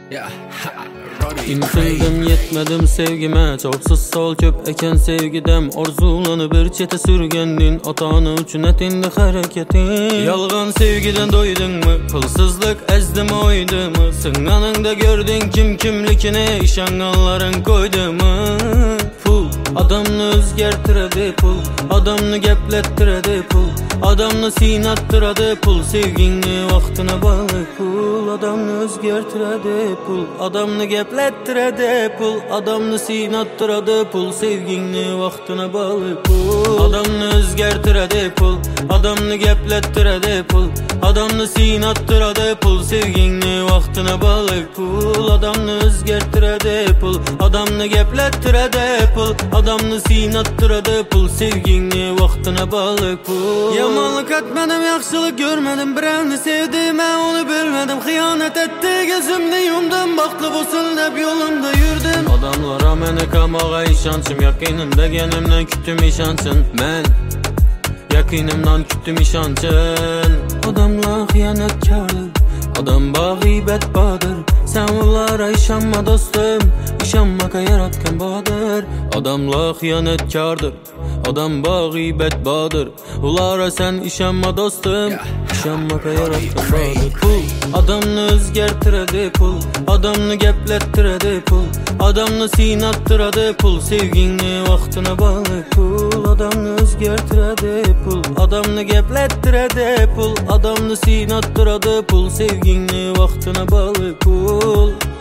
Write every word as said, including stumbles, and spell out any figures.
İntildim yetmedim sevgime, çoksuz sol köp eken sevgidem. Orzulanı bir çete sürgendin, atanı üçün etindi hareketin. Yalgan sevgiden doydun mu, pılsızlık ezdi mi oydu mu? Sınganında gördün kim kimlikine, işanganların koydu mu? Pul adamını özgertiredi, pul adamını geplettiredi, pul adamını sinattıradi, pul sevgini vaktına bağlı. Pul adamını özgertiredi, pul adamını geplettiredi, pul adamını sinattıradi, pul sevgini vaktına bağlı. Pul adamını özgertiredi, pul adamını geplettiredi, pul adamını sinattıradi, pul sevgini vaktına bağlı. Pul adamını özgertiredi, pul adamını geplettiredi, pul adamını sinattıradi, pul sevgini vaktına bağlı. Pul yamanlık etmedim, yaxşılık görmedim, birini sevdim ben onu bilmedim. Hıyanet etti gözümde yumdum, baktı bulsun hep yolumda yürüdüm. Adamlara meni kamağa işançım, yakinimde genimden küttüm işançın. Men yakinimden küttüm işançın. Adamlar hıyanetkardır, adam bağibet badır. Sen onlara işanma dostum, işanmaka yaratkan badır. Adamlar hıyanetkardır, adam bağibet badır. Ulara sen işanma dostum, işanmaka yaratkan badır. Pul adamını özgertiredi, pul adamını geplettiredi, pul adamını sinattıradi, pul sevgini vaktına bağlı. Pul adamını özgertiredi, pul adamını geplettiredi, pul adamını sinattıradi, pul sevgini vaktına bağlı. Pul